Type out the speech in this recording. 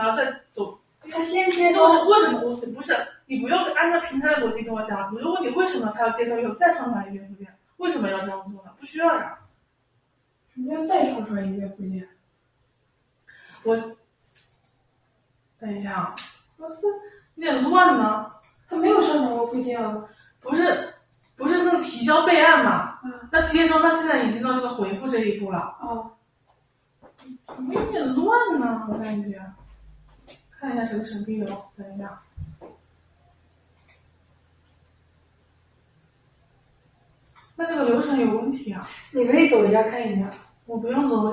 还要再走？ 他先接收， 为什么我不是？你不用按照平台的逻辑跟我讲，我就问你为什么他要接收以后再上传一遍附件？为什么要这样做呢？不需要呀。 什么叫再上传一遍附件？ 我等一下啊，我有点乱呢。 他没有上传过附件啊。 不是那个提交备案嘛？那接收他现在已经到这个回复这一步了。怎么有点乱呢？我感觉。看一下这个审批流，等一下。那这个流程有问题啊！ 你可以走一下看一下。 我不用走。